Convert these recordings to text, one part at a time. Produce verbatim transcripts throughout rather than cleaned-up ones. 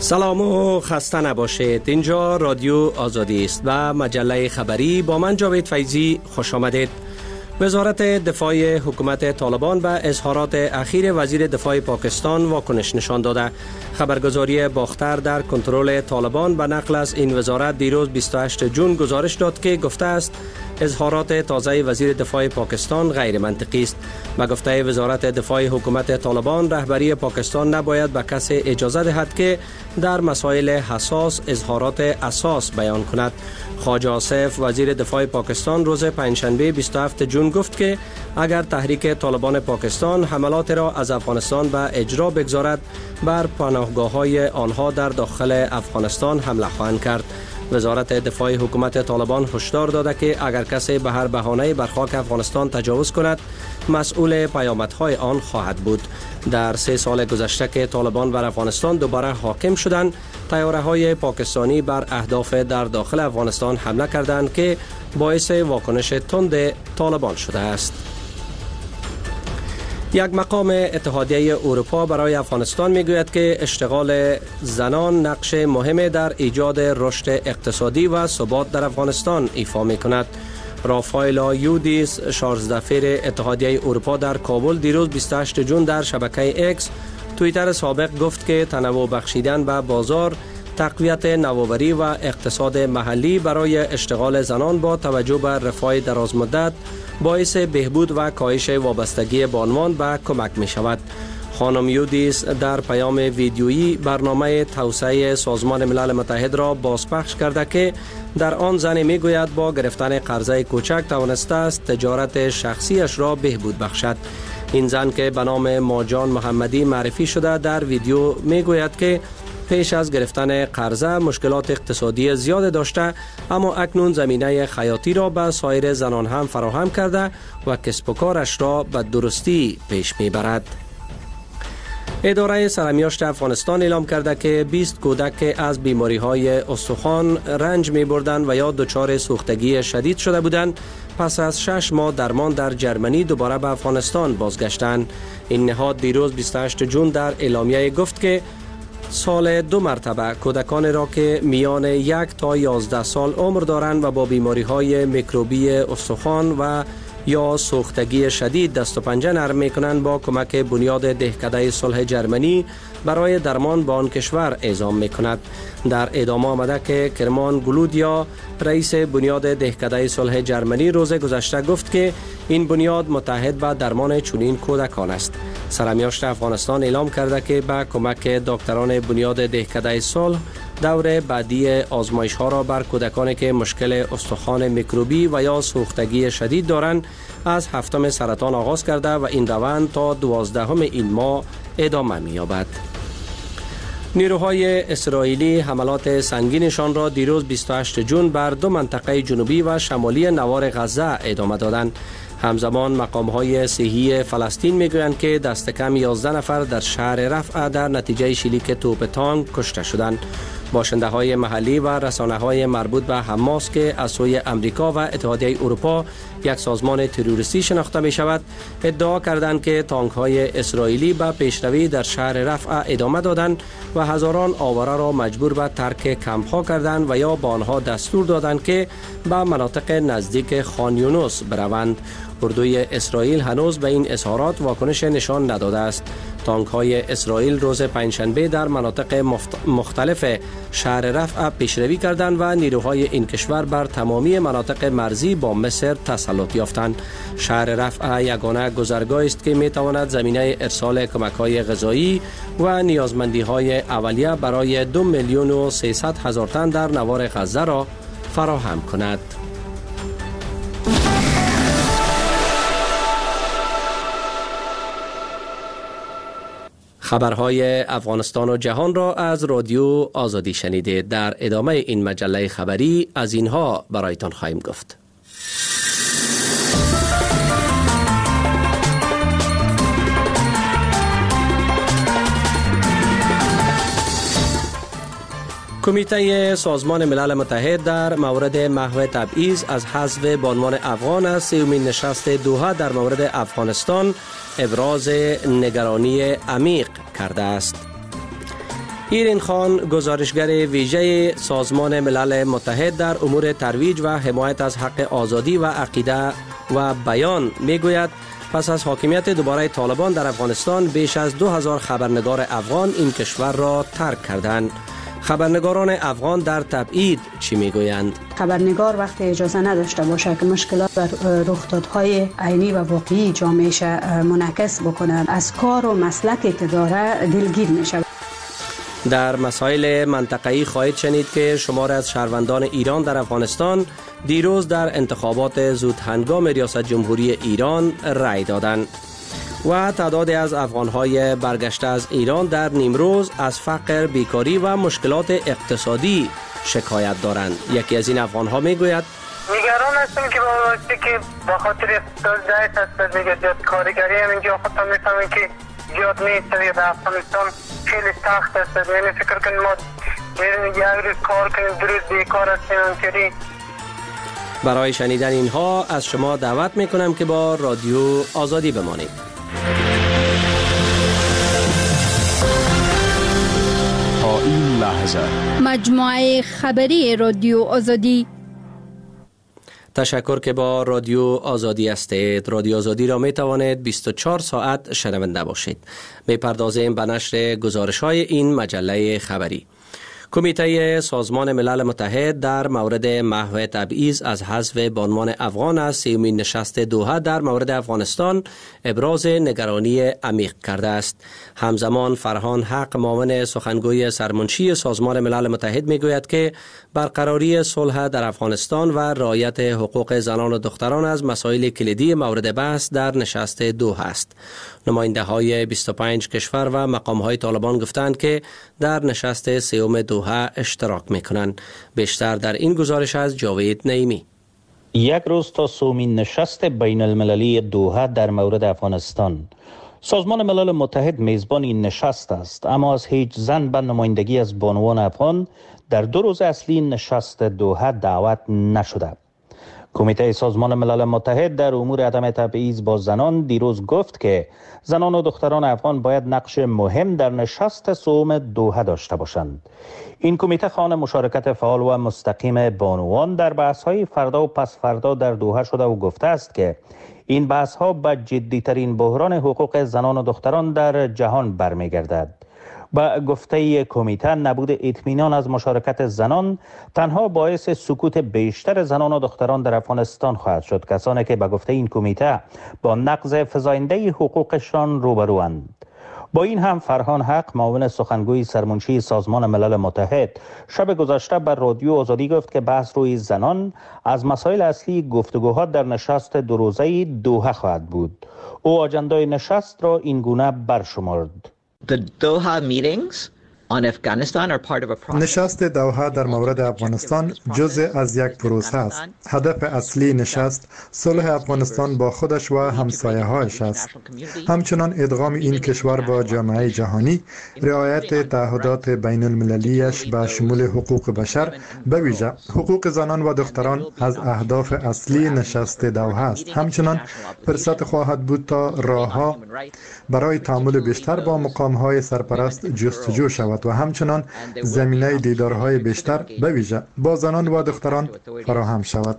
سلام و خسته نباشید. اینجا رادیو آزادی است و مجله خبری با من جاوید فیضی. خوش آمدید. وزارت دفاع حکومت طالبان به اظهارات اخیر وزیر دفاع پاکستان واکنش نشان داده. خبرگزاری باختر در کنترل طالبان به نقل از این وزارت دیروز بیست و هشتم ژوئن گزارش داد که گفته است اظهارات تازه وزیر دفاع پاکستان غیر منطقی است. به گفته وزارت دفاع حکومت طالبان، رهبری پاکستان نباید به کسی اجازه دهد که در مسائل حساس اظهارات اساس بیان کند. خواجه آصف وزیر دفاع پاکستان روز پنجشنبه بیست و هفتم ژوئن گفت که اگر تحریک طالبان پاکستان حملات را از افغانستان به اجرا بگذارد، بر پناهگاه‌های آنها در داخل افغانستان حمله خواهند کرد. وزارت دفاع حکومت طالبان هشدار داده که اگر کسی به هر بهانه‌ای بر خاک افغانستان تجاوز کند، مسئول پیامدهای آن خواهد بود. در سه سال گذشته که طالبان بر افغانستان دوباره حاکم شدند، طیاره‌های پاکستانی بر اهداف در داخل افغانستان حمله کردند که باعث واکنش تند طالبان شده است. یک مقام اتحادیه اروپا برای افغانستان میگوید که اشتغال زنان نقش مهمی در ایجاد رشد اقتصادی و ثبات در افغانستان ایفا می کند. رافایلا یودیس، شارژدفیر اتحادیه اروپا در کابل دیروز بیست و هشتم ژوئن در شبکه اکس توییتر سابق گفت که تنوع بخشیدن به بازار، تقویت نوآوری و اقتصاد محلی برای اشتغال زنان با توجه به رفاه درازمدت باعث بهبود و کاهش وابستگی بانوان به کمک می شود. خانم یودیس در پیام ویدیویی برنامه توسعه سازمان ملل متحد را بازپخش کرده که در آن زن می گوید با گرفتن قرضه کوچک توانسته است تجارت شخصیش را بهبود بخشد. این زن که به نام ماجان محمدی معرفی شده در ویدیو می گوید که پیش از گرفتن قرضه مشکلات اقتصادی زیاد داشته، اما اکنون زمینه خیاطی را به سایر زنان هم فراهم کرده و کسب و کارش را به درستی پیش میبرد. اداره سرمیاشت افغانستان اعلام کرده که بیست کودک از بیماری های استخوان رنج می بردند و یا دچار سوختگی شدید شده بودند، پس از شش ماه درمان در جرمنی دوباره به افغانستان بازگشتند. این نهاد دیروز بیست و هشتم ژوئن در اعلامیه گفت که سال دو مرتبه کودکان را که میان یک تا یازده سال عمر دارند و با بیماری های میکروبی استخوان و یا سوختگی شدید دست و پنجه نرم می کنند با کمک بنیاد دهکده صلح جرمنی برای درمان به آن کشور اعزام می کند. در ادامه آمده که کرمان گلودیا رئیس بنیاد دهکده صلح جرمنی روز گذشته گفت که این بنیاد متحد به درمان چنین کودکان است. سرمیاشت افغانستان اعلام کرده که با کمک دکتران بنیاد دهکده صلح دور بعدی آزمایش ها را بر کودکانی که مشکل استخوان میکروبی و یا سوختگی شدید دارند از هفتم سرطان آغاز کرده و این روند تا دوازدهم این ماه ادامه می‌یابد. نیروهای اسرائیلی حملات سنگینشان را دیروز بیست و هشتم ژوئن بر دو منطقه جنوبی و شمالی نوار غزه ادامه دادند. همزمان مقام‌های صحی فلسطین میگویند که دست کم یازده نفر در شهر رفح در نتیجه شلیک توپ تانک کشته شدند. باشنده های محلی و رسانه های مربوط به حماس که از سوی امریکا و اتحادیه اروپا یک سازمان تروریستی شناخته می شود، ادعا کردند که تانک های اسرائیلی به پیشروی در شهر رفح ادامه دادند و هزاران آواره را مجبور به ترک کمپ ها کردند و یا به آنها دستور دادند که به مناطق نزدیک خان یونس بروند. اردوی اسرائیل هنوز به این اظهارات واکنش نشان نداده است. تانک های اسرائیل روز پنجشنبه در مناطق مختلف شهر رفح پیشروی کردند و نیروهای این کشور بر تمامی مناطق مرزی با مصر تسلط یافتند. شهر رفح یگانه گذرگاهی است که می تواند زمینه ارسال کمک های غذایی و نیازمندی های اولیه برای دو میلیون و سیصد هزار تن در نوار غزه را فراهم کند. خبرهای افغانستان و جهان را از رادیو آزادی شنیدید. در ادامه این مجله خبری از اینها برایتان خواهیم گفت. کمیته سازمان ملل متحد در مورد محو تبعیض از حذف بانوان افغان از سیومین نشست دوحه در مورد افغانستان ابراز نگرانی عمیق کرده است. ایرین خان گزارشگر ویژه سازمان ملل متحد در امور ترویج و حمایت از حق آزادی و عقیده و بیان میگوید پس از حاکمیت دوباره طالبان در افغانستان بیش از دو هزار خبرنگار افغان این کشور را ترک کردند. خبرنگاران افغان در تبعید چی میگویند؟ خبرنگار وقتی اجازه نداشته باشه که مشکلات و رخدادهای عینی و واقعی جامعهش منعکس بکنه، از کار و مسلکی که داره دلگیر میشه. در مسائل منطقه‌ای خواهید شنید که شمار از شهروندان ایران در افغانستان دیروز در انتخابات زودهنگام ریاست جمهوری ایران رأی دادند و تعدادی از افغان‌های برگشته از ایران در نیمروز از فقر، بیکاری و مشکلات اقتصادی شکایت دارند. یکی از این افغان‌ها میگوید نگران هستم که با وقتی که به خاطر اقتصاد ضعیف هست دیگه زیاد کارگری هم اینجا خودم میفهمم که زیاد نیست و در افغانستان خیلی سخت است. یعنی فکر کنیم ما یک روز کار کنیم دو روز بیکار هستیم همچنین. برای شنیدن اینها از شما دعوت میکنم که با رادیو آزادی بمانید. تا این لحظه مجموعه خبری رادیو آزادی. تشکر که با رادیو آزادی هستید. رادیو آزادی را می توانید بیست و چهار ساعت شنونده باشید. می پردازیم به نشر گزارش های این مجله خبری. کمیته سازمان ملل متحد در مورد محو تبعیض از حذف بانوان افغان از سیومین نشست دوحه در مورد افغانستان ابراز نگرانی عمیق کرده است. همزمان فرهان حق معاون سخنگوی سرمنشی سازمان ملل متحد میگوید که برقراری صلح در افغانستان و رعایت حقوق زنان و دختران از مسائل کلیدی مورد بحث در نشست دوحه است. نماینده های بیست و پنج کشور و مقام های طالبان گفتند که در نشست سیوم دوحه اشتراک میکنند. بیشتر در این گزارش از جاوید نعیمی. یک روز تا سومین نشست بین المللی دوحه در مورد افغانستان. سازمان ملل متحد میزبان این نشست است، اما از هیچ زن به نمایندگی از بانوان افغان در دو روز اصلی نشست دوحه دعوت نشده. کمیته سازمان ملل متحد در امور عدم تبعیض با زنان دیروز گفت که زنان و دختران افغان باید نقش مهم در نشست سوم دوحه داشته باشند. این کمیته خواهان مشارکت فعال و مستقیم بانوان در بحث‌های فردا و پس فردا در دوحه شده و گفته است که این بحث‌ها به جدی‌ترین بحران حقوق زنان و دختران در جهان برمیگردد. با گفته کمیته نبود اطمینان از مشارکت زنان تنها باعث سکوت بیشتر زنان و دختران در افغانستان خواهد شد، کسانی که به گفته این کمیته با نقض فزاینده حقوقشان روبروند. با این هم فرهان حق معاون سخنگوی سرمنشی سازمان ملل متحد شب گذشته بر رادیو آزادی گفت که بحث روی زنان از مسائل اصلی گفتگوها در نشست دو روزه دوحه خواهد بود. او آجندای نشست را این گونه برشمرد. The Doha meetings on Afghanistan are part of a process. نشست دوحه در مورد افغانستان جزء از یک پروسه است. هدف اصلی نشست صلح افغانستان با خودش و همسایه‌هایش است. همچنان ادغام این کشور با جامعه جهانی، رعایت تعهدات بین المللیش به شمول حقوق بشر، به ویژه حقوق زنان و دختران از اهداف اصلی نشست دوحه است. همچنان فرصت خواهد بود تا راهها برای تعامل بیشتر با مقام‌های سرپرست جستجو شود و همچنان زمینه دیدارهای بیشتر به ویژه با زنان و دختران فراهم شود.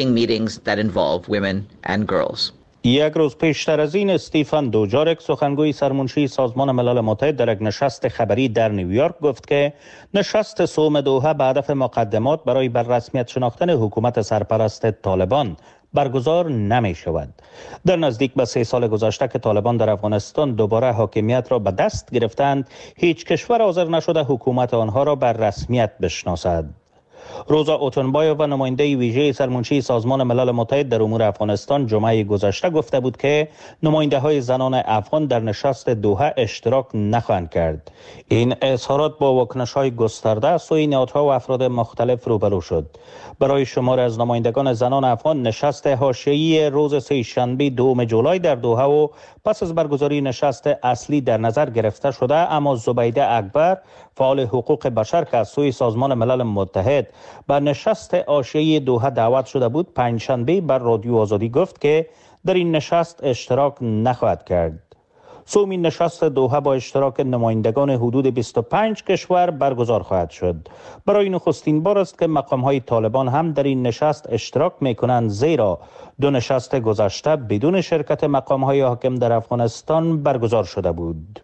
یک روز پیشتر از این استیفن دوجارک سخنگوی سرمنشی سازمان ملل متحد در یک نشست خبری در نیویورک گفت که نشست سوم دوحه به هدف مقدمات برای بر رسمیت شناختن حکومت سرپرست طالبان برگزار نمی شود. در نزدیک به سه سال گذشته که طالبان در افغانستان دوباره حاکمیت را به دست گرفتند، هیچ کشور حاضر نشده حکومت آنها را بر رسمیت بشناسد. روزا اوتنبایو و نماینده ویژه سرمنشی سازمان ملل متحد در امور افغانستان جمعه گذشته گفته بود که نماینده های زنان افغان در نشست دوحه اشتراک نخواهند کرد. این اظهارات با واکنش های گسترده سوی نهادها و افراد مختلف روبرو شد. برای شمار از نمایندگان زنان افغان نشست حاشیه‌ای روز سه شنبه دوم جولای در دوحه و پس از برگزاری نشست اصلی در نظر گرفته شده، اما زبیده اکبر فعال حقوق بشر که از سوی سازمان ملل متحد به نشست حاشیه‌ای دوحه دعوت شده بود، پنجشنبه بر رادیو آزادی گفت که در این نشست اشتراک نخواهد کرد. سومین نشست دوحه با اشتراک نمایندگان حدود بیست و پنج کشور برگزار خواهد شد. برای نخستین بار است که مقام‌های طالبان هم در این نشست اشتراک می‌کنند، زیرا دو نشست گذشته بدون شرکت مقام‌های حاکم در افغانستان برگزار شده بود.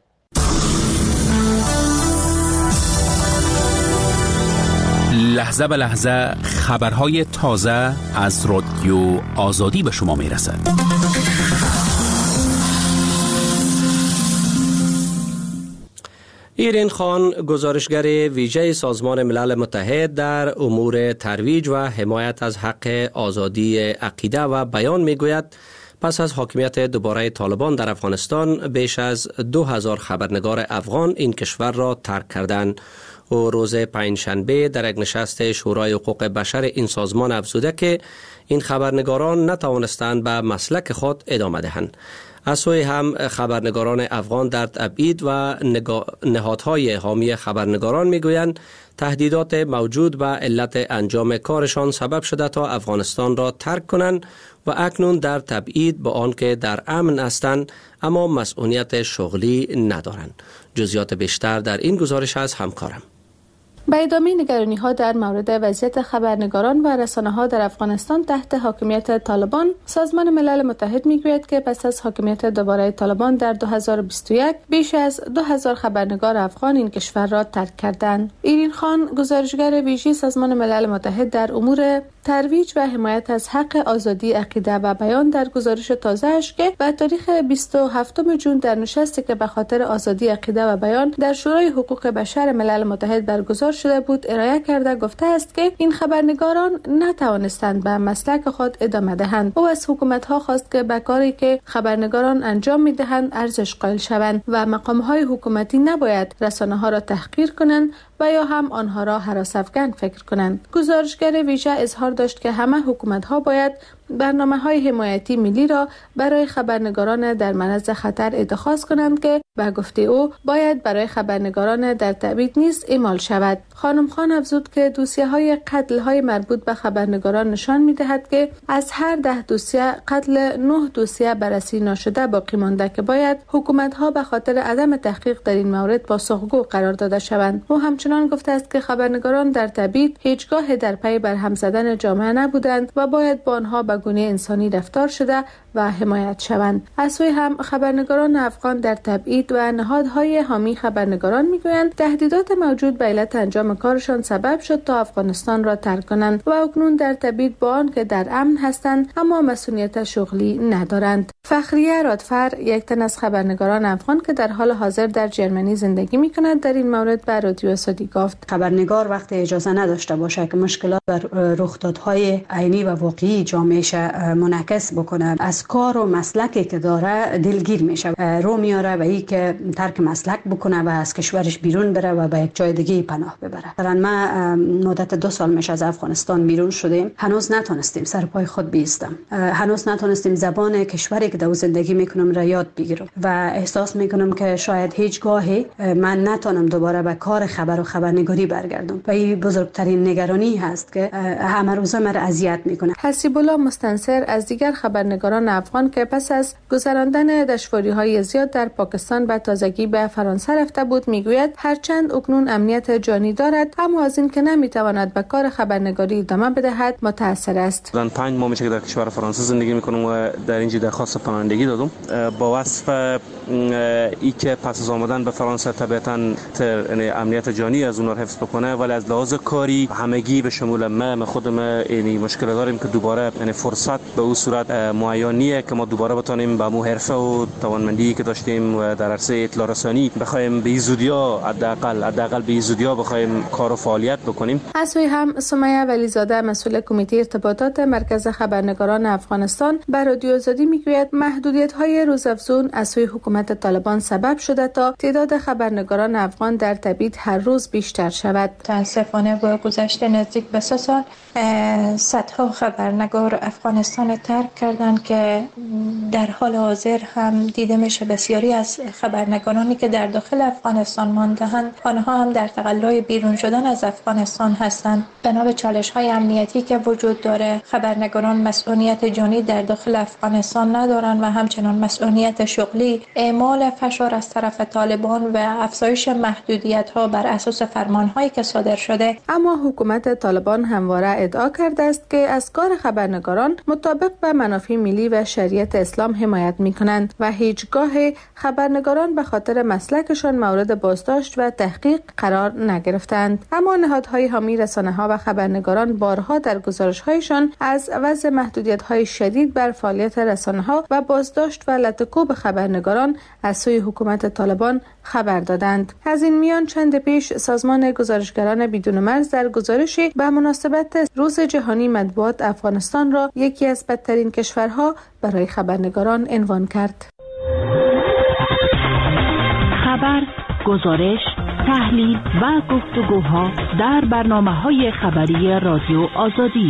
لحظه به لحظه خبرهای تازه از رادیو آزادی به شما میرسد. ایرین خان، گزارشگر ویژه سازمان ملل متحد در امور ترویج و حمایت از حق آزادی عقیده و بیان میگوید پس از حاکمیت دوباره طالبان در افغانستان بیش از دو هزار خبرنگار افغان این کشور را ترک کردند. و روز پنجشنبه در یک نشست شورای حقوق بشر این سازمان افزوده که این خبرنگاران نتوانستند به مسلک خود ادامه دهند. از سوی هم خبرنگاران افغان در تبعید و نهادهای حامی خبرنگاران میگویند تهدیدات موجود و علت انجام کارشان سبب شده تا افغانستان را ترک کنند و اکنون در تبعید با آنکه در امن هستند اما مسئولیت شغلی ندارند. جزئیات بیشتر در این گزارش از همکارم. به ادامه نگرانی ها در مورد وضعیت خبرنگاران و رسانه ها در افغانستان تحت حاکمیت طالبان، سازمان ملل متحد میگوید که پس از حاکمیت دوباره طالبان در دو هزار و بیست و یک بیش از دو هزار خبرنگار افغان این کشور را ترک کردند. ایرین خان، گزارشگر ویژه سازمان ملل متحد در امور ترویج و حمایت از حق آزادی عقیده و بیان در گزارش تازه‌اش که به تاریخ بیست و هفتم ژوئن در نشستی که به خاطر آزادی عقیده و بیان در شورای حقوق بشر ملل متحد برگزار شده بود ارائه کرده گفته است که این خبرنگاران نتوانستند به مسلک خود ادامه دهند. او از حکومت‌ها خواست که به کاری که خبرنگاران انجام می‌دهند ارزش قائل شوند و مقام‌های حکومتی نباید رسانه‌ها را تحقیر کنند و یا هم آنها را هراس افکن فکر کنند. گزارشگر ویژه اظهار داشت که همه حکومت‌ها باید برنامه‌های حمایتی ملی را برای خبرنگاران در معرض خطر اتخاذ کنند که به گفته او باید برای خبرنگاران در تبعید نیز اعمال شود. خانم خان افزود که دوسیه‌های قتل‌های مربوط به خبرنگاران نشان می‌دهد که از هر ده دوسیه قتل نه دوسیه بررسی نشده باقی مانده که باید حکومت‌ها به خاطر عدم تحقیق در این مورد پاسخگو قرار داده شوند. او همچنان گفته است که خبرنگاران در تبعید هیچگاه در پی برهم زدن جامعه نبودند و باید با آنها به گونه انسانی رفتار شده و حمایت شوند. از سوی هم خبرنگاران افغان در تبعید و نهادهای حامی خبرنگاران میگویند تهدیدات موجود به علت انجام کارشان سبب شد تا افغانستان را ترک کنند و اکنون در تبعید با آنکه در امن هستند اما مسئولیت شغلی ندارند. فخریه رادفر، یک تن از خبرنگاران افغان که در حال حاضر در جرمنی زندگی میکند، در این مورد به رادیو آزادی گفت: خبرنگار وقتی اجازه نداشته باشه که مشکلات بر رخدادهای عینی و واقعی جامعهش منعکس بکنه، از کار و مسلکی که داره دلگیر میشه، رو میاره و ای که ترک مسلک بکنه و از کشورش بیرون بره و به یک جای دیگه پناه ببره. مثلا ما مدت دو سال میشه از افغانستان بیرون شدیم، هنوز نتونستیم سر پای خود بیستم، هنوز نتونستیم زبان کشوری که در زندگی میکنم را یاد بگیرم و احساس میکنم که شاید هیچ گاهی من نتونم دوباره به کار خبر و خبرنگاری برگردم و این بزرگترین نگرانی هست که همه روزه مرا اذیت میکنه. حسیب الله مستنصر از دیگر خبرنگاران افغان که پس از گذراندن دشواری‌های زیاد در پاکستان به تازگی به فرانسه رفته بود میگوید هرچند اکنون امنیت جانی دارد اما از این که نمیتواند به کار خبرنگاری ادامه بدهد متأثر است. من پنج ماه میشه که در کشور فرانسه زندگی میکنم و در اینجا درخواست پناهندگی دادم با وصف ای که پس از آمدن به فرانسه طبیعتاً امنیت جانی از اون رو حفظ بکنه، ولی از لحاظ کاری همگی به شمول من خودم یعنی مشکل داریم که دوباره یعنی فرصت به اون صورت معینیه که ما دوباره بتونیم با مو حرفه و توانمندی که داشتیم و در عرصه اطلاع رسانی بخوایم به زودیا حداقل حداقل به زودیا بخوایم کار و فعالیت بکنیم. از سوی هم سمیه ولیزاده مسئول کمیته ارتباطات مرکز خبرنگاران افغانستان به رادیو آزادی میگوید محدودیت‌های روزافزون از سوی حکومت طالبان سبب شده تا تعداد خبرنگاران افغان در تبعید هر روز بیشتر شود. متاسفانه با گذشت نزدیک به سه سال صدها خبرنگار افغانستان ترک کردند که در حال حاضر هم دیده میشه بسیاری از خبرنگارانی که در داخل افغانستان مانده‌اند آنها هم در تقلای بیرون شدن از افغانستان هستند. بنا به چالش‌های امنیتی که وجود داره خبرنگاران مسئولیت جانی در داخل افغانستان ندارند و همچنان مسئولیت شغلی اعمال فشار از طرف طالبان و افزایش محدودیت ها بر اساس فرمان هایی که صادر شده. اما حکومت طالبان همواره ادعا کرده است که از کار خبرنگاران مطابق به منافع ملی و شریعت اسلام حمایت می کنند و هیچگاه خبرنگاران به خاطر مسلکشان مورد بازداشت و تحقیق قرار نگرفتند. اما نهادهای حامی رسانه‌ها و خبرنگاران بارها در گزارش‌هایشان از وضع محدودیت‌های شدید بر فعالیت رسانه‌ها و بازداشت و لطکوب خبرنگاران از سوی حکومت طالبان خبر دادند. از این میان چند پیش سازمان گزارشگران بدون مرز در گزارشی به مناسبت روز جهانی مطبوعات افغانستان را یکی از بدترین کشورها برای خبرنگاران عنوان کرد. خبر، گزارش، تحلیل و گفتگوها در برنامه‌های خبری رادیو آزادی.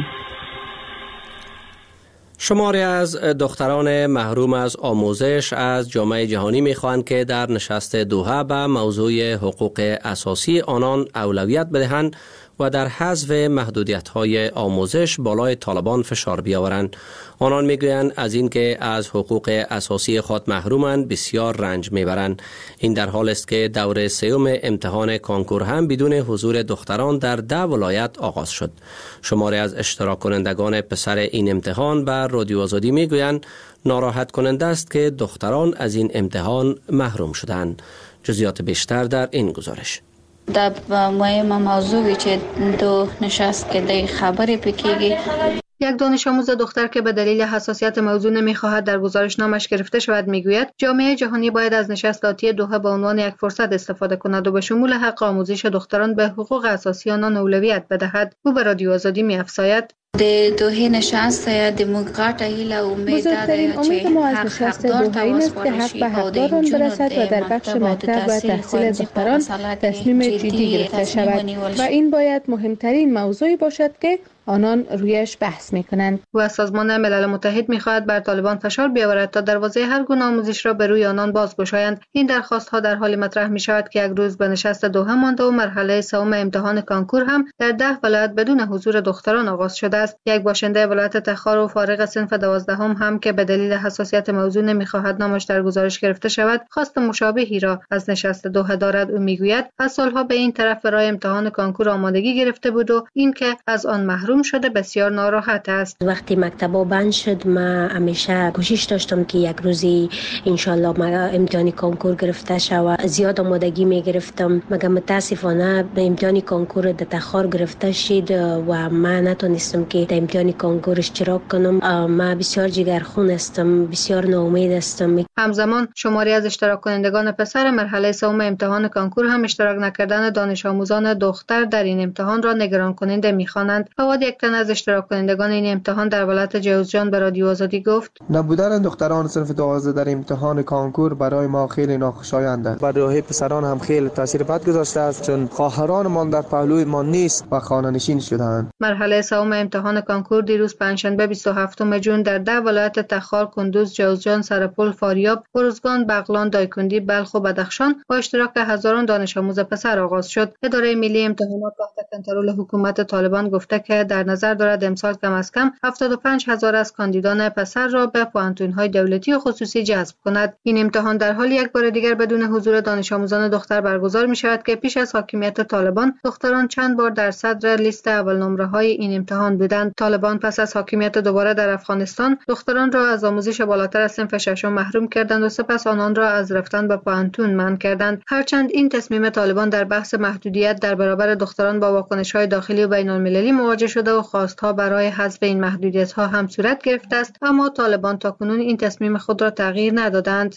شماری از دختران محروم از آموزش از جامعه جهانی می‌خواهند که در نشست دوحه به موضوع حقوق اساسی آنان اولویت بدهند و در حذف محدودیت‌های آموزش بالای طالبان فشار بیاورند. آنان میگویند از اینکه از حقوق اساسی خود محرومند بسیار رنج میبرند. این در حال است که دور سوم امتحان کانکور هم بدون حضور دختران در ده ولایت آغاز شد. شماری از اشتراک کنندگان پسر این امتحان به رادیو آزادی میگویند ناراحت کننده است که دختران از این امتحان محروم شدند. جزئیات بیشتر در این گزارش. دا مهم موضوعی چې دو نشست که دی خبری پکیگی. یک دانش آموز دختر که به دلیل حساسیت موضوع نمیخواهد در گزارشنامش گرفته شود میگوید جامعه جهانی باید از نشست آتی دوحه به عنوان یک فرصت استفاده کند و به شمول حق آموزش دختران به حقوق اساسی آنان اولویت بدهد. او به رادیو آزادی میافزاید د دوحه نشست د موقعات هیله امید داریم امید ما از نشست دوحه این است که حق به حقداران برسد و در بخش مکتب و تحصیل دختران تصمیم جدی گرفته شود و این باید مهمترین موضوعی باشد که آنان رویش بحث میکنند. و از سازمان ملل متحد میخواهد بر طالبان فشار بیاورد تا دروازه هر گونه آموزش را به روی آنان بازگشایند. این درخواست ها در حالی مطرح می شود که یک روز به نشست دوحه مانده و مرحله سوم امتحان کانکور هم در ده ولایت بدون حضور دختران آغاز شده است. یک باشنده ولایت تخار و فارغ صنف دوازدهم هم, هم که به دلیل حساسیت موضوع نمیخواهد نامش در گزارش گرفته شود خواست مشابهی را از نشست دوحه دارد. او میگوید از سالها به این طرف برای امتحان کانکور آمادگی گرفته بود و این که از آن محروم شده بسیار ناراحت است. وقتی مکتبا بند شد ما همیشه کوشش داشتم که یک روزی انشالله ما امتحان کانکور گرفته شود. زیاد آمادگی می گرفتم مگر متاسفانه به امتحان کانکور در تخار گرفته شد و ما نتونستم که در امتحان کانکور اشتراک کنم. ما بسیار جگرخون هستم، بسیار ناامید هستم. همزمان شماری از اشتراک کنندگان پسر مرحله سوم امتحان کانکور هم اشتراک نکردن دانش آموزان دختر در این امتحان را نگران کننده می‌خوانند. فواد یک تن از اشتراک کنندگان این امتحان در ولایت جوزجان به رادیو آزادی گفت نبودن دختران صنف دوازده در امتحان کانکور برای ما خیلی ناخوشایند است. برای پسران هم خیلی تاثیر بد گذاشته است چون خواهرانمان در پهلوی ما نیست و خانه‌نشین شدند. مرحله سوم امتحان کانکور دیروز پنجشنبه بیست و هفتم ژوئن در ده ولایت تخار، کندوز، جوزجان، سرپل، فاریاب، ارزگان، بغلان، دایکندی، بلخ و بدخشان با اشتراک هزاران دانش آموز پسر آغاز شد. اداره ملی امتحانات تحت کنترل حکومت طالبان گفته که در نظر دارد امسال کم از کم هفتاد و پنج هزار از کاندیدان پسر را به پوانتون‌های دولتی و خصوصی جذب کند. این امتحان در حال یک بار دیگر بدون حضور دانش آموزان دختر برگزار می شود که پیش از حاکمیت طالبان دختران چند بار در صدر لیست اول نمره های این امتحان بودند. طالبان پس از حاکمیت دوباره در افغانستان دختران را از آموزش بالاتر از صنف ششم محروم کردند و سپس آنان را از رفتن به پوانتون منع کردند. هرچند این تصمیم طالبان در بحث محدودیت در برابر دختران با واکنش‌های داخلی و بین‌المللی مواجه شده و خواستها برای حذف این محدودیت‌ها هم صورت گرفته است، اما طالبان تاکنون این تصمیم خود را تغییر ندادند.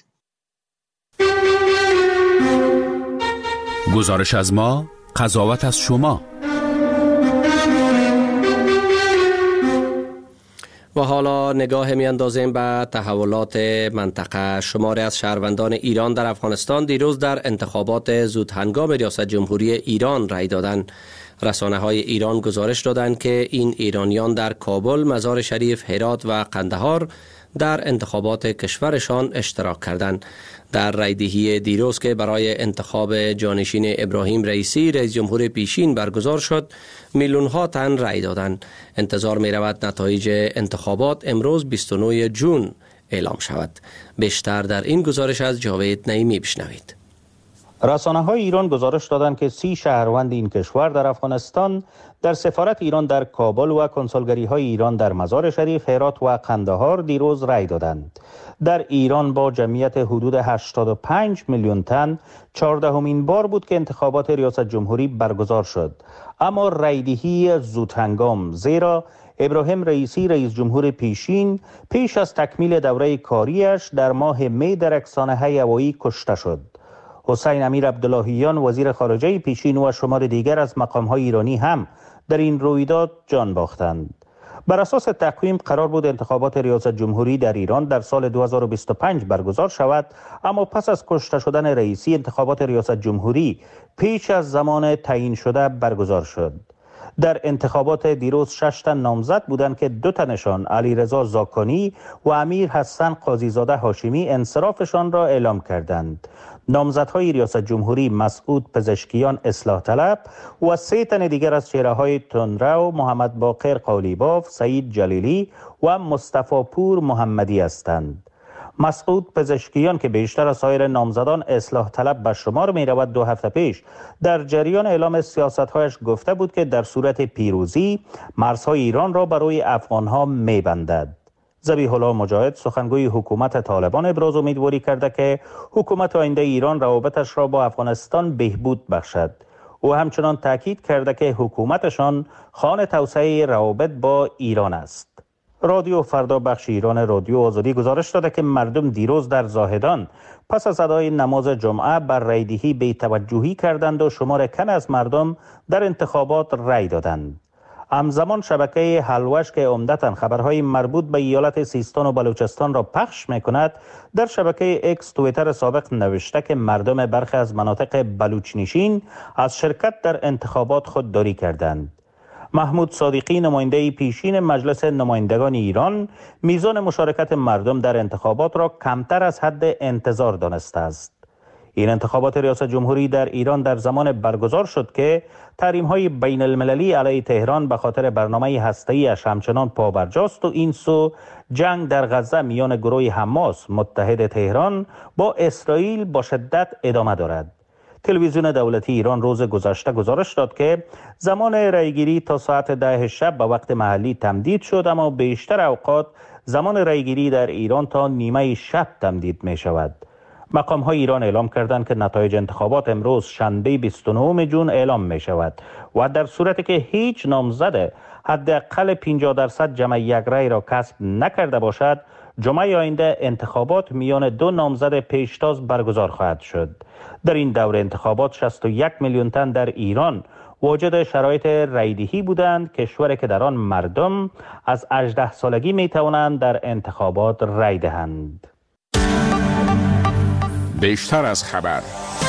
گزارش از ما، قضاوت از شما. و حالا نگاه می اندازیم به تحولات منطقه. شماری از شهروندان ایران در افغانستان دیروز در انتخابات زودهنگام ریاست جمهوری ایران رای دادند. رسانه های ایران گزارش دادند که این ایرانیان در کابل، مزار شریف، هرات و قندهار در انتخابات کشورشان اشتراک کردند. در رایدهی دیروز که برای انتخاب جانشین ابراهیم رئیسی رئیس جمهور پیشین برگزار شد، میلیون ها تن رای دادند. انتظار می رود نتایج انتخابات امروز بیست و نه ژوئن اعلام شود. بیشتر در این گزارش از جاوید نعیمی بشنوید. رسانه های ایران گزارش دادند که سی شهروند این کشور در افغانستان در سفارت ایران در کابل و کنسولگری های ایران در مزار شریف، هرات و قندهار دیروز رای دادند. در ایران با جمعیت حدود هشتاد و پنج میلیون تن چهاردهمین بار بود که انتخابات ریاست جمهوری برگزار شد، اما رایدهی زود هنگام، زیرا ابراهیم رئیسی رئیس جمهور پیشین پیش از تکمیل دوره کاریش در ماه می در رکسانه‌های هوایی کشته شد. حسین امیر عبداللهیان وزیر خارجه پیشین و شمار دیگر از مقام‌های ایرانی هم در این رویداد جان باختند. بر اساس تقویم قرار بود انتخابات ریاست جمهوری در ایران در سال دو هزار و بیست و پنج برگزار شود، اما پس از کشته شدن رئیسی انتخابات ریاست جمهوری پیش از زمان تعیین شده برگزار شد. در انتخابات دیروز شش تن نامزد بودند که دو تنشان علیرضا زاکانی و امیر حسن قاضیزاده هاشمی انصرافشان را اعلام کردند. نامزدهای ریاست جمهوری مسعود پزشکیان اصلاح طلب و سه تن دیگر از چهره‌های تندرو، محمد باقر قالیباف، سعید جلیلی و مصطفی پور محمدی هستند. مسعود پزشکیان که بیشتر از سایر نامزدان اصلاح طلب به شمار می رود، دو هفته پیش در جریان اعلام سیاست‌هایش گفته بود که در صورت پیروزی مرزهای ایران را برای افغان‌ها می بندد. ذبیح الله مجاهد سخنگوی حکومت طالبان ابراز امیدواری کرده که حکومت آینده ایران روابطش را با افغانستان بهبود بخشد. او همچنان تاکید کرده که حکومتشان خواهان توسعه روابط با ایران است. رادیو فردا بخش ایران رادیو آزادی گزارش داده که مردم دیروز در زاهدان پس از ادای نماز جمعه بر رایدهی بی‌توجهی کردند و شمار کم از مردم در انتخابات رای دادند. همزمان شبکه حلوش که عمدتاً خبرهای مربوط به ایالت سیستان و بلوچستان را پخش می‌کند، در شبکه اکس توییتر سابق نوشته که مردم برخی از مناطق بلوچنشین از شرکت در انتخابات خودداری کردند. محمود صادقی نماینده پیشین مجلس نمایندگان ایران میزان مشارکت مردم در انتخابات را کمتر از حد انتظار دانسته است. این انتخابات ریاست جمهوری در ایران در زمان برگزار شد که تحریم‌های بین المللی علیه تهران به خاطر برنامه هسته‌ای اش همچنان پابرجاست و این سو جنگ در غزه میان گروه حماس متحد تهران با اسرائیل با شدت ادامه دارد. تلویزیون دولتی ایران روز گذشته گزارش داد که زمان رایگیری تا ساعت ده شب به وقت محلی تمدید شد، اما بیشتر اوقات زمان رایگیری در ایران تا نیمه شب تمدید می شود. مقام های ایران اعلام کردند که نتایج انتخابات امروز شنبه بیست و نهم جون اعلام می شود و در صورتی که هیچ نامزد حداقل پنجاه درصد جمع یک رای را کسب نکرده باشد، جمعه آینده انتخابات میان دو نامزد پیشتاز برگزار خواهد شد. در این دور انتخابات شصت و یک میلیون تن در ایران واجد شرایط رایدهی بودند، کشوری که در آن مردم از هجده سالگی می توانند در انتخابات رای دهند. بیشتر از خبر.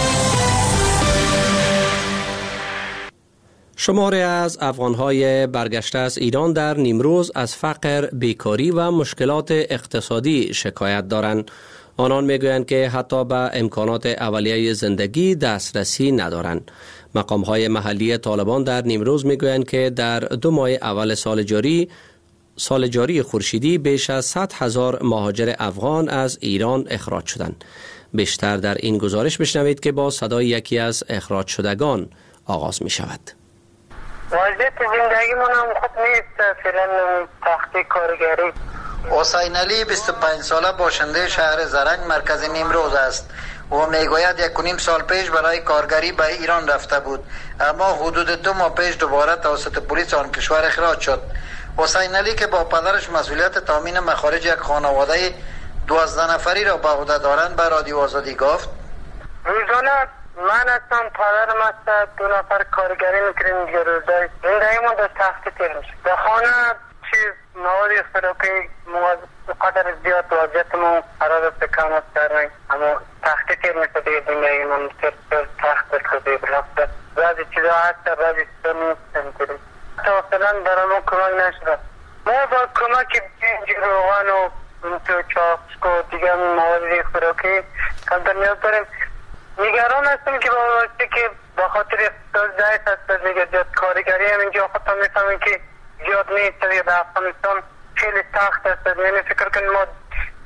شماری از افغان‌های برگشته از ایران در نیمروز از فقر، بیکاری و مشکلات اقتصادی شکایت دارند. آنان میگویند که حتی به امکانات اولیه زندگی دسترسی ندارند. مقام‌های محلی طالبان در نیمروز میگویند که در دو ماه اول سال جاری سال جاری خورشیدی بیش از صد هزار مهاجر افغان از ایران اخراج شدند. بیشتر در این گزارش بشنوید که با صدای یکی از اخراج شدگان آغاز می شود. وضعیت زندگیمون هم خوب نیست، فعلا تختی کارگری. حسین علی بیست و پنج ساله باشنده شهر زرنج مرکز نیمروز است. او میگوید یک و نیم سال پیش برای کارگری به ایران رفته بود، اما حدود دو ماه پیش دوباره توسط پلیس آن کشور اخراج شد. حسین علی که با پدرش مسئولیت تامین مخارج یک خانواده دوازده نفری را به عهده دارند به رادیو آزادی گفت: روزانه من هستم، پدرم هست، دو نفر کارگری میکنیم دیگه روزای زندگیمون در تختی تیر میشه. در خانه چیز مواد اختراقی قدر زیاد واجهتمون قرار است کم است داریم، اما تختی تیر میشه دیگه زندگیمون سر سر تخت بسکده بلافته. بعضی چیزا هست بعضی چیزا نیست نمیکنیم. تا اصلا برامون کمک نشده. ما با کمک بینج روغن و تو چاپسک و دیگه مواد اختراقی کم در نیاز داریم. نگران هستیم که با وقتی که با خاطر اقتصاد ضعیف هست دیگه زیاد کارگری هم اینجا خودتا میفهمیم که زیاد نیست. دیگه به افغانستان خیلی سخت هست. یعنی فکر کنیم ما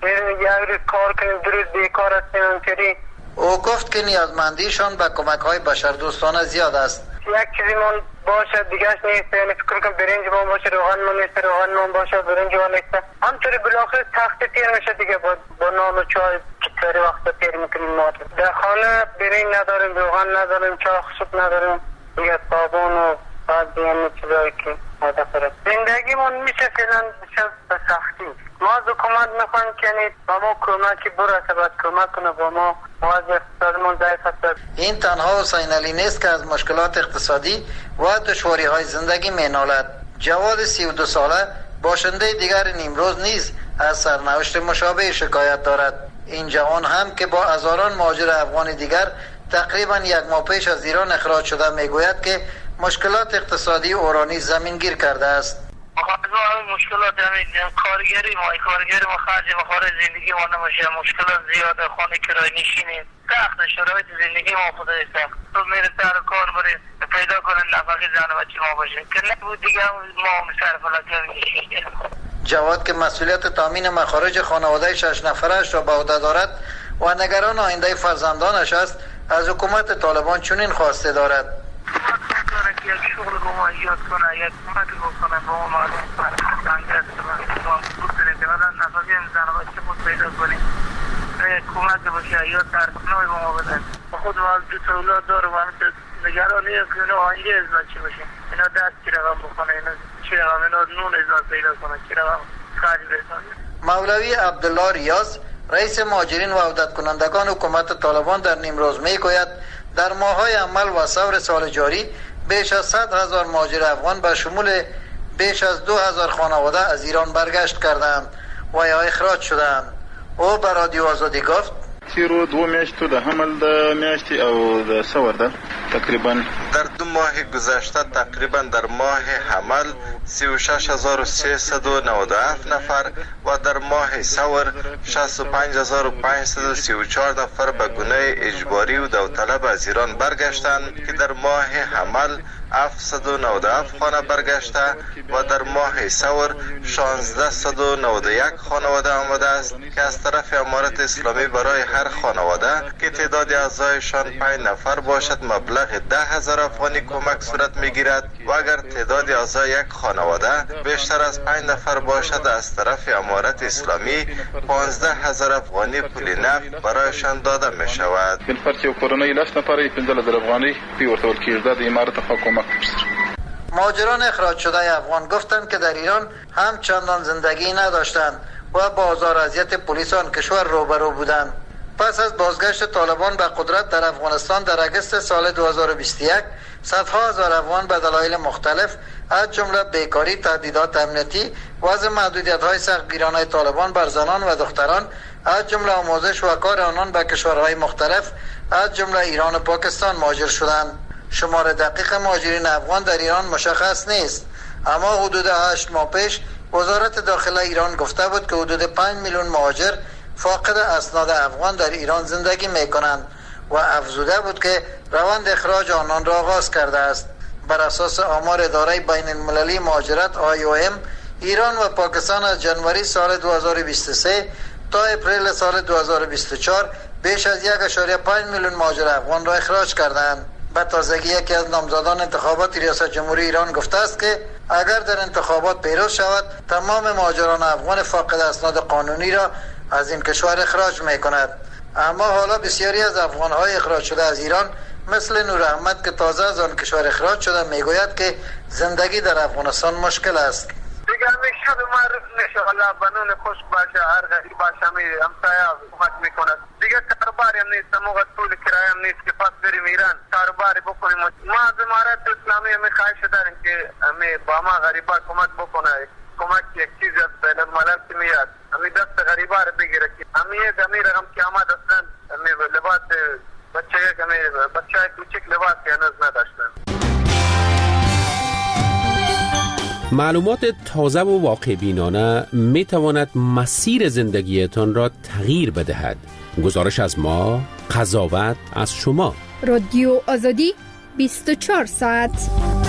یک روز کار کنیم دو روز بیکار هستیم اینطوری. او گفت که نیازمندیشان به کمک های بشردوستانه زیاد است. یک چیزی من باشه دیگهش نیست، یعنی فکر کنم برنج من باشه، روغن من نیست، روغن من باشه، برنج من نیست. همطوری بالاخره تخت تیر میشه دیگه، با, با نان و چای کتری وقت تیر میکنیم. ما در خانه برنج نداریم، روغن نداریم، چای خشک نداریم، دیگه صابون و بعد دیگه چیزایی که مدفره. زندگی من میشه فعلا بشه به سختی. ما از حکومت میخوایم که یعنی با ما کمکی برسه، باید کمک کنه با ما. ما از اقتصادمون ضعیف هست. این تنها حسین علی نیست که از مشکلات اقتصادی و دشواری های زندگی مینالد. جواد سی و دو ساله باشنده دیگر نیمروز نیز از سرنوشت مشابه شکایت دارد. این جوان هم که با هزاران مهاجر افغان دیگر تقریبا یک ماه پیش از ایران اخراج شده میگوید که مشکلات اقتصادی او نیز زمینگیر کرده است. ما مشکلات همین کارگری ما کارگری ما خرج مخارج زندگی ما نمیشه، مشکلات زیاده، خانه کرایه نشینیم، سخت شرایط زندگی ما خدای سخت. تو میره سر کار بری پیدا کنه نفقه زن و بچه ما باشه که نبود دیگه ما مصرف لازم. جواد که مسئولیت تامین مخارج خانواده شش نفرش را به عهده دارد و نگران آینده فرزندانش است، از حکومت طالبان چنین خواسته دارد. یک شغل با ما ایجاد کنه، یک کمک بکنه با ما معلوم کنه تنگ است که ما بود داریم که مثلا نفقه زن و بچه بود پیدا کنیم، کمک باشه یا ترکنای با ما بدن. خود واز دو تا اولاد دارم و همین نگرانی که اینا آینده ازنا چی باشه، اینا دست چی رقم بکنه، اینا چی رقم اینا نون ازنا پیدا کنه، چی رقم خرج بکنه. مولوی عبدالله ریاض رئیس مهاجرین و عودت کنندگان حکومت طالبان در نیمروز میگوید در ماه‌های عمل و ثور سال جاری بیش از صد هزار مهاجر افغان به شمول بیش از دو هزار خانواده از ایران برگشت کردند و یا اخراج شدند. او به رادیو آزادی گفت تیرو دو میاشتو د حمل د میاشتې او د ثور ده تقریبا در دو ماه گذشته تقریبا در ماه حمل سی و شش هزار و سیصد و نود و هفت نفر و در ماه ثور شصت و پنج هزار و پانصد و سی و چهار نفر به گونه اجباری و داوطلب از ایران برگشتند که در ماه حمل هفتصد و نود و هفت خانه برگشته و در ماه ثور شانزده و نود و یک خانواده آمده است که از طرف امارت اسلامی برای هر خانواده که تعداد اعضایشان پنج نفر باشد مبلغ ده هزار افغانی کمک صورت میگیرد و اگر تعداد اعضای یک خانواده بیشتر از پنج نفر باشد از طرف امارت اسلامی پانزده هزار افغانی پول نقد برایشان داده می شود. بالفرض یو کورنۍ لس نفر پنځه هزار افغانی پی ورته ورکیږي د امارت حکومت. مهاجران اخراج شده افغان گفتند که در ایران هم چندان زندگی نداشتند و با آزار و اذیت پلیس آن کشور روبرو بودند. پس از بازگشت طالبان به قدرت در افغانستان در اگست سال دو هزار و بیست و یک صدها هزار افغان به دلایل مختلف از جمله بیکاری، تهدیدات امنیتی، وضع محدودیت‌های سخت گیرانه طالبان بر زنان و دختران از جمله آموزش و کار آنان به کشورهای مختلف از جمله ایران و پاکستان مهاجر شدند. شمار دقیق مهاجرین افغان در ایران مشخص نیست، اما حدود هشت ماه پیش وزارت داخله ایران گفته بود که حدود پنج میلیون مهاجر فاقد اسناد افغان در ایران زندگی می کنند و افزوده بود که روند اخراج آنان را آغاز کرده است. بر اساس آمار اداره بین المللی مهاجرت آی او ام، ایران و پاکستان از جنوری سال دو هزار و بیست و سه تا اپریل سال دو هزار و بیست و چهار بیش از یک ممیز پنج میلیون مهاجر افغان را اخراج کردند. به تازگی یکی از نامزدان انتخابات ریاست جمهوری ایران گفته است که اگر در انتخابات پیروز شود تمام مهاجران افغان فاقد اسناد قانونی را از این کشور اخراج می کند. اما حالا بسیاری از افغان‌های اخراج شده از ایران مثل نور احمد که تازه از آن کشور اخراج شده میگوید که زندگی در افغانستان مشکل است. دیگه همیشه به معرف نشه، الله بنون خوش باشه، هر غریب باشه می همسایه حکومت میکند. دیگه کاروباری هم نیست، موقع طول کرایه هم نیست که پس بریم ایران کاروباری بکنیم. ما از امارت اسلامی همی خواهش داریم که همی با ما غریبا کمک بکنه، کمک یک چیز از بین الملل که میاد، همی دست غریبا رو بگیره که همی یک همی رقم که آمد اصلا همی لباس بچه یک همی بچه های کوچک لباس که هنوز نداشتن. معلومات تازه و واقع بینانه می تواند مسیر زندگیتان را تغییر بدهد. گزارش از ما، قضاوت از شما. رادیو آزادی بیست و چهار ساعت.